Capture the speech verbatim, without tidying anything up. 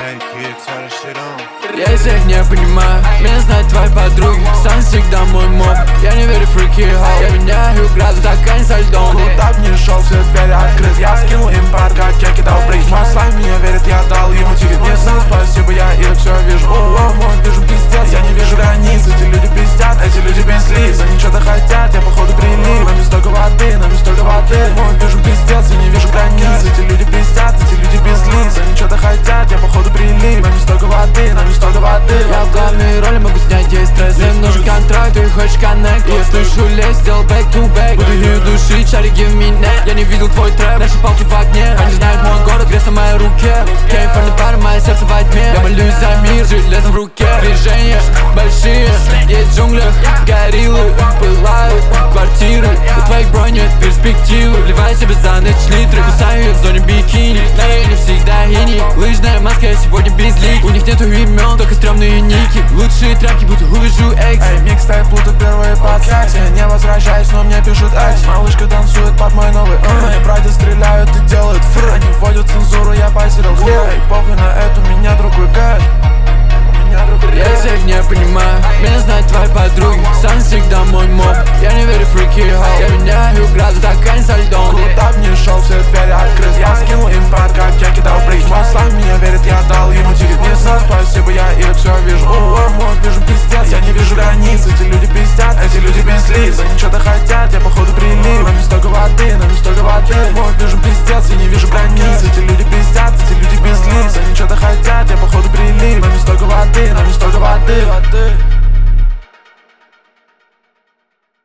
Я из их не понимаю, меня знают твои подруги. Сам всегда мой моб, я не верю в фрики хоу. Я меняю градус, стакан со льдом. Куда б не шел, все двери открыт. Я скинул им пар, как я кидал приз. Мой слайм мне верит, я дал ему тикет. Не знал, спасибо, я их все вижу. О, мой вижу пиздец, я не вижу границ. Эти люди пиздят, эти люди без лиц. Они что-то хотят, я походу прилип. Нами столько воды, нами столько воды. Мой вижу пиздец, я не вижу границ. Эти люди пиздят, эти люди без лиц. Они что-то хотят, я походу прилип. Нами столько воды, нами столько воды. Я в главной роли могу снять весь стресс. Мне нужен контракт, ты хочешь коннект. Я слышу лезь, сделал back to back. Буду ее душить, шари give me net. Я не видел твой трэп, наши палки в огне. Они знают мой город, крест на моей руке. Came from the bottom, мое сердце во тьме. Я молюсь за мир, железом в руке. Движения большие, есть в джунглях гориллы, пылают квартиры. У твоих бронь нет перспективы. Вливай себе за ночь литры. Кусаю ее в зоне бикини. На рейне всегда ини. Лыжная маска, сегодня безлик. У них нету имен, только стрёмные ники. Лучшие тряпки, будто увижу экс. Эй, микстейп, плутают первые подкасты. Не возвращаюсь, но мне пишут экс. Малышка танцует под мой новый. Мои братья